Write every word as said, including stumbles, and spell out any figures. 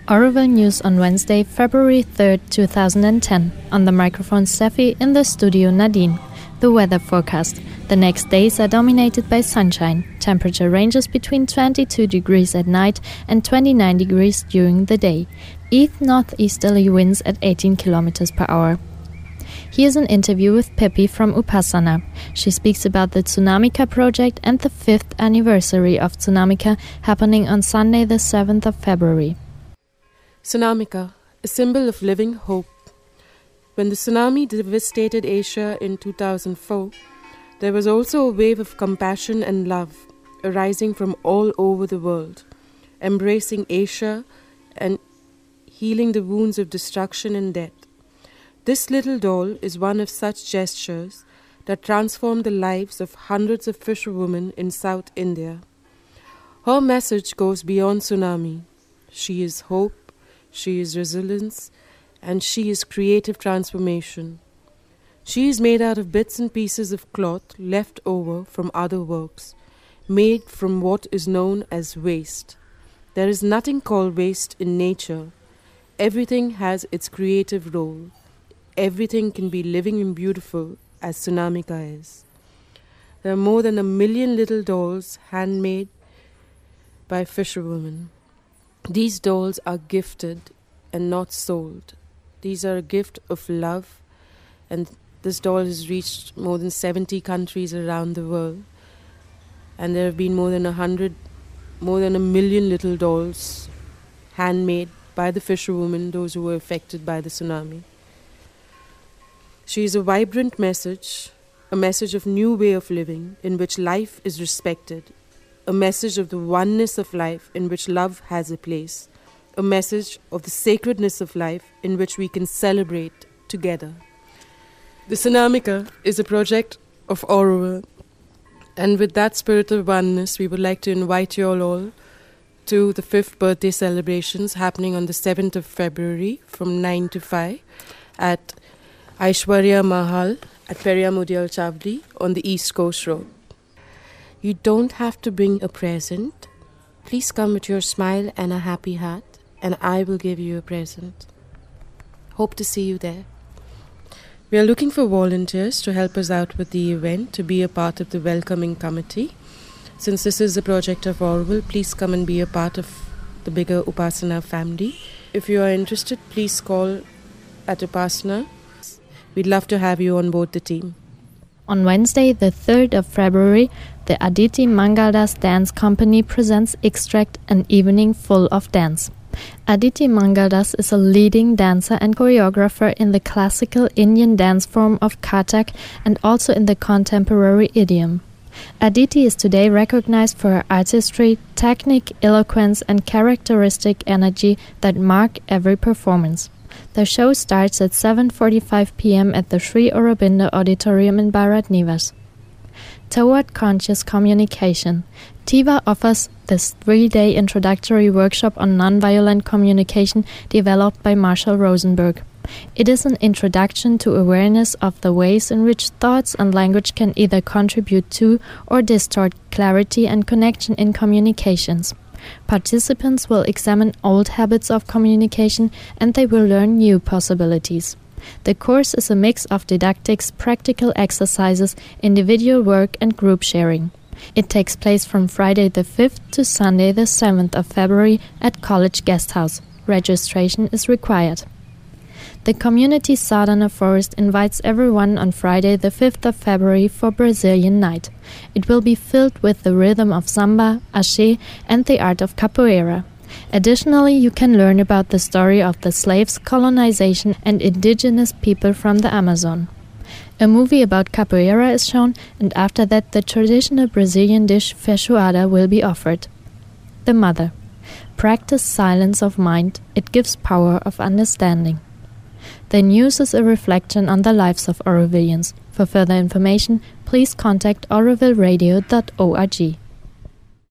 Auroville News on Wednesday, February third, two thousand ten. On the microphone Steffi, in the studio Nadine. The weather forecast. The next days are dominated by sunshine. Temperature ranges between twenty-two degrees at night and twenty-nine degrees during the day. East northeasterly winds at eighteen kilometers per hour. Here's an interview with Pippi from Upasana. She speaks about the Tsunamika project and the fifth anniversary of Tsunamika happening on Sunday the seventh of February. Tsunamika, a symbol of living hope. When the tsunami devastated Asia in two thousand four, there was also a wave of compassion and love arising from all over the world, embracing Asia and healing the wounds of destruction and death. This little doll is one of such gestures that transformed the lives of hundreds of fisherwomen in South India. Her message goes beyond tsunami. She is hope, she is resilience, and she is creative transformation. She is made out of bits and pieces of cloth left over from other works, made from what is known as waste. There is nothing called waste in nature. Everything has its creative role. Everything can be living and beautiful as Tsunamika is. There are more than a million little dolls handmade by fisherwomen. These dolls are gifted and not sold. These are a gift of love, and this doll has reached more than seventy countries around the world. And there have been more than a hundred, more than a million little dolls handmade by the fisherwomen, those who were affected by the tsunami. She is a vibrant message, a message of new way of living in which life is respected, a message of the oneness of life in which love has a place, a message of the sacredness of life in which we can celebrate together. The Tsunamika is a project of Auroville, and with that spirit of oneness, we would like to invite you all, all to the fifth birthday celebrations happening on the seventh of February from nine to five at Aishwarya Mahal at Periyamudial Chavli on the East Coast Road. You don't have to bring a present. Please come with your smile and a happy heart, and I will give you a present. Hope to see you there. We are looking for volunteers to help us out with the event, to be a part of the welcoming committee. Since this is a project of Auroville, please come and be a part of the bigger Upasana family. If you are interested, please call at Upasana. We'd love to have you on board the team. On Wednesday, the third of February, the Aditi Mangaldas Dance Company presents Extract, an evening full of dance. Aditi Mangaldas is a leading dancer and choreographer in the classical Indian dance form of Kathak and also in the contemporary idiom. Aditi is today recognized for her artistry, technique, eloquence, and characteristic energy that mark every performance. The show starts at seven forty-five p.m. at the Sri Aurobindo Auditorium in Bharat Nivas. Toward Conscious Communication, TIVA offers this three-day introductory workshop on nonviolent communication developed by Marshall Rosenberg. It is an introduction to awareness of the ways in which thoughts and language can either contribute to or distort clarity and connection in communications. Participants will examine old habits of communication and they will learn new possibilities. The course is a mix of didactics, practical exercises, individual work and group sharing. It takes place from Friday the fifth to Sunday the seventh of February at College Guesthouse. Registration is required. The community Sadhana Forest invites everyone on Friday the fifth of February for Brazilian Night. It will be filled with the rhythm of samba, axé, and the art of capoeira. Additionally, you can learn about the story of the slaves, colonization, and indigenous people from the Amazon. A movie about capoeira is shown, and after that the traditional Brazilian dish feijoada will be offered. The Mother. Practice silence of mind. It gives power of understanding. The news is a reflection on the lives of Aurovillians. For further information, please contact auroville radio dot org.